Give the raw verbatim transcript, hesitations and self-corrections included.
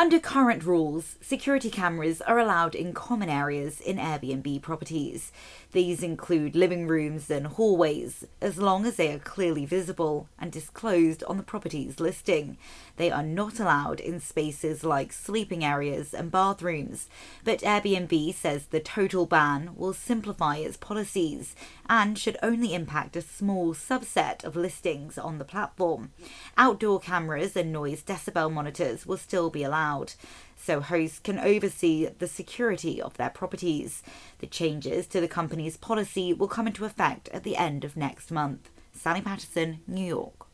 Under current rules, security cameras are allowed in common areas in Airbnb properties. These include living rooms and hallways, as long as they are clearly visible and disclosed on the property's listing. They are not allowed in spaces like sleeping areas and bathrooms, but Airbnb says the total ban will simplify its policies and should only impact a small subset of listings on the platform. Outdoor cameras and noise decibel monitors will still be allowed, so hosts can oversee the security of their properties. The changes to the company's policy will come into effect at the end of next month. Sally Patterson, New York.